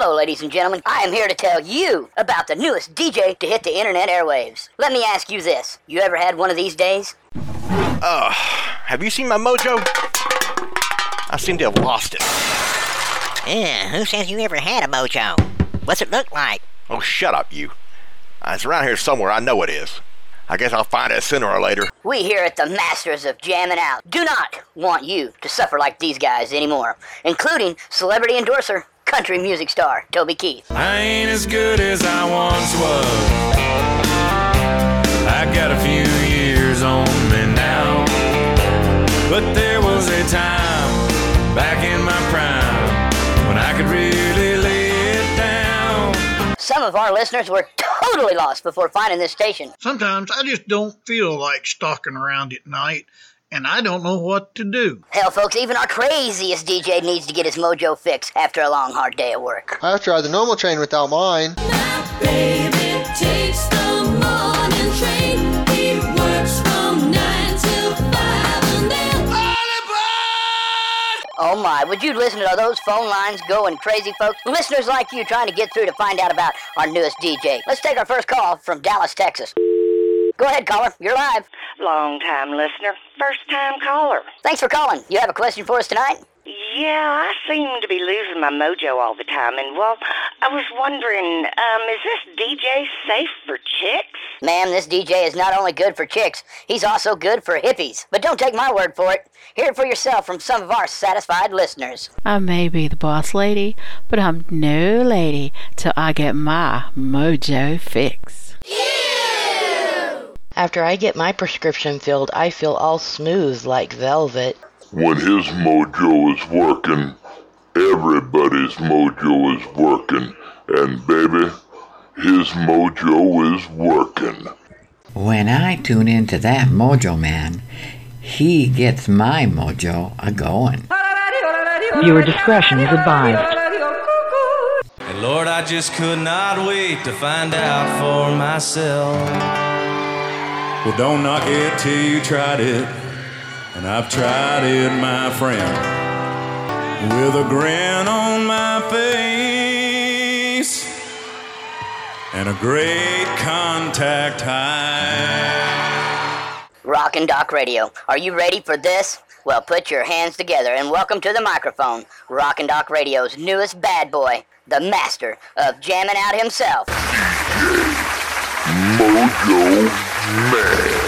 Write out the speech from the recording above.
Hello, ladies and gentlemen. I am here to tell you about the newest DJ to hit the internet airwaves. Let me ask you this. You ever had one of these days? Have you seen my mojo? I seem to have lost it. Who says you ever had a mojo? What's it look like? Oh, shut up, you. It's around here somewhere. I know it is. I guess I'll find it sooner or later. We here at the Masters of Jammin' Out do not want you to suffer like these guys anymore, including celebrity endorser, country music star Toby Keith. I ain't as good as I once was. I got a few years on me now, but there was a time back in my prime when I could really lay it down. Some of our listeners were totally lost before finding this station. Sometimes I just don't feel like stalking around at night, and I don't know what to do. Hell, folks, even our craziest DJ needs to get his mojo fixed after a long, hard day at work. I've tried the normal train without mine. My baby takes the morning train. He works from 9 till 5 and then... Oh my, would you listen to those phone lines going crazy, folks? Listeners like you trying to get through to find out about our newest DJ. Let's take our first call from Dallas, Texas. Go ahead, caller. You're live. Long-time listener, first-time caller. Thanks for calling. You have a question for us tonight? Yeah, I seem to be losing my mojo all the time, and, well, I was wondering, is this DJ safe for chicks? Ma'am, this DJ is not only good for chicks, he's also good for hippies. But don't take my word for it. Hear it for yourself from some of our satisfied listeners. I may be the boss lady, but I'm no lady till I get my mojo fix. After I get my prescription filled, I feel all smooth like velvet. When his mojo is working, everybody's mojo is working. And baby, his mojo is working. When I tune into that mojo man, he gets my mojo a-going. Viewer discretion is advised. And Lord, I just could not wait to find out for myself. Well, don't knock it till you tried it. And I've tried it, my friend, with a grin on my face and a great contact high. Rockin' Doc Radio. Are you ready for this? Well, put your hands together and welcome to the microphone, Rockin' Doc Radio's newest bad boy, the master of jamming out himself. Mojo Man.